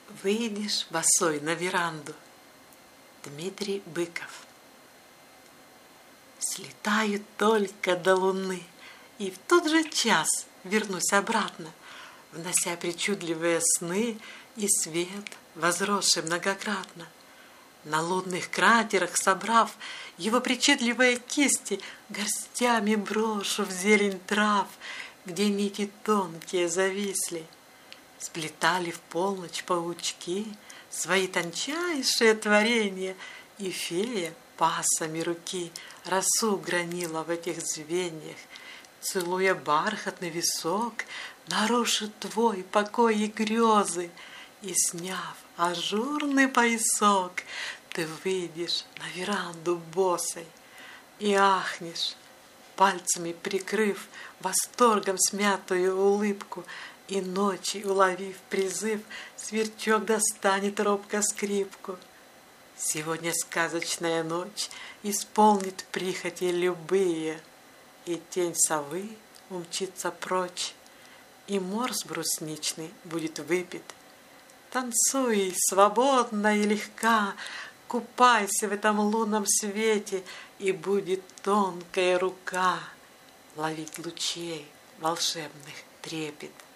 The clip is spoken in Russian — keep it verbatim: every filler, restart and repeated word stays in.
Выйдешь босой на веранду. Дмитрий Быков. Слетаю только до луны, и в тот же час вернусь обратно, внося причудливые сны и свет, возросший многократно. На лунных кратерах собрав его причудливые кисти, горстями брошу в зелень трав, где нити тонкие зависли. Сплетали в полночь паучки свои тончайшие творения, и фея пасами руки росу гранила в этих звеньях, целуя бархатный висок, нарушит твой покой и грезы, и, сняв ажурный поясок, ты выйдешь на веранду босой и ахнешь, пальцами прикрыв восторгом смятую улыбку, и ночи, уловив призыв, сверчок достанет робко скрипку. Сегодня сказочная ночь исполнит прихоти любые, и тень совы умчится прочь, и морс брусничный будет выпит. Танцуй свободно и легка, купайся в этом лунном свете, и будет тонкая рука ловить лучей волшебных трепет.